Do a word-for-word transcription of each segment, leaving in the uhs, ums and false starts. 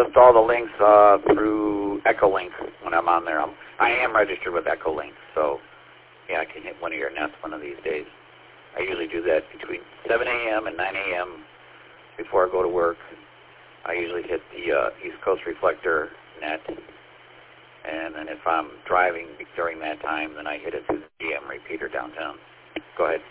post all the links uh, through Echolink when I'm on there. I'm, I am registered with Echolink, so yeah, I can hit one of your nets one of these days. I usually do that between seven A M and nine A M before I go to work. I usually hit the uh, East Coast Reflector net, and then if I'm driving during that time, then I hit it through the G M repeater downtown. Go ahead.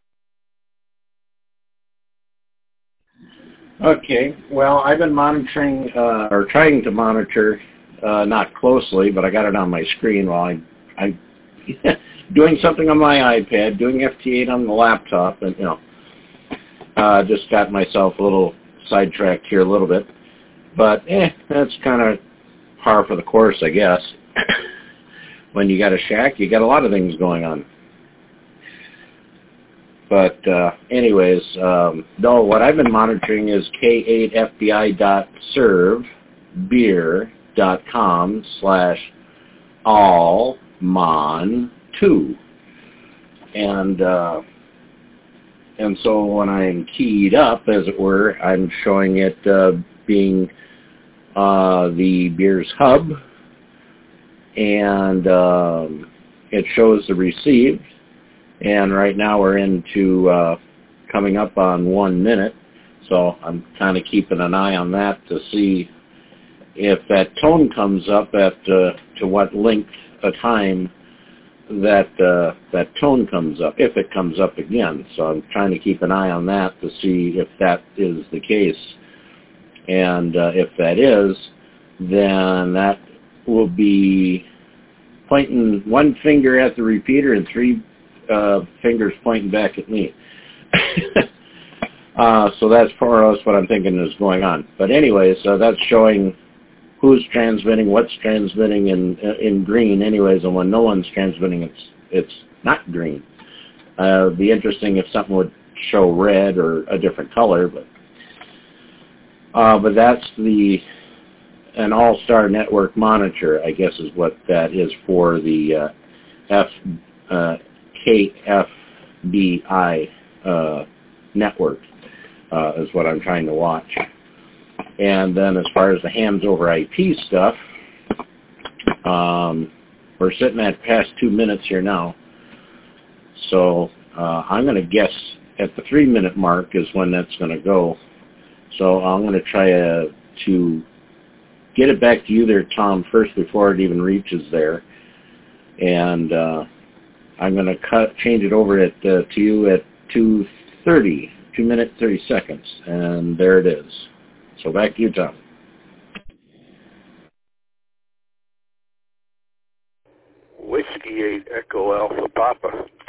Okay. Well, I've been monitoring, uh, or trying to monitor, uh, not closely, but I got it on my screen while I, I doing something on my iPad, doing F T eight on the laptop, and, you know, uh, just got myself a little sidetracked here a little bit. But, eh, that's kind of par for the course, I guess. When you got a shack, you got a lot of things going on. But uh, anyways, um, no, what I've been monitoring is K eight F B I dot serve beer dot com slash all mon two. And, uh, and so when I'm keyed up, as it were, I'm showing it uh, being uh, the beer's hub, and um, it shows the received. And right now we're into uh, coming up on one minute, so I'm kind of keeping an eye on that to see if that tone comes up at uh, to what length of time that uh, that tone comes up, if it comes up again. So I'm trying to keep an eye on that to see if that is the case. And uh, if that is, then that will be pointing one finger at the repeater and three Uh, fingers pointing back at me. uh, so that's more or less what I'm thinking is going on. But anyways, uh, that's showing who's transmitting, what's transmitting in in green anyways, and when no one's transmitting, it's it's not green. Uh, it'd be interesting if something would show red or a different color, but uh, but that's the an all-star network monitor, I guess, is what that is for the uh, F. Uh, K F B I uh, network uh, is what I'm trying to watch. And then as far as the hams over I P stuff, um, we're sitting at past two minutes here now. So uh, I'm going to guess at the three minute mark is when that's going to go. So I'm going to try uh, to get it back to you there, Tom, first before it even reaches there. And uh, I'm going to cut, change it over at, uh, to you at two thirty, two minutes, thirty seconds, and there it is. So back to you, Tom. Whiskey eight Echo Alpha Papa.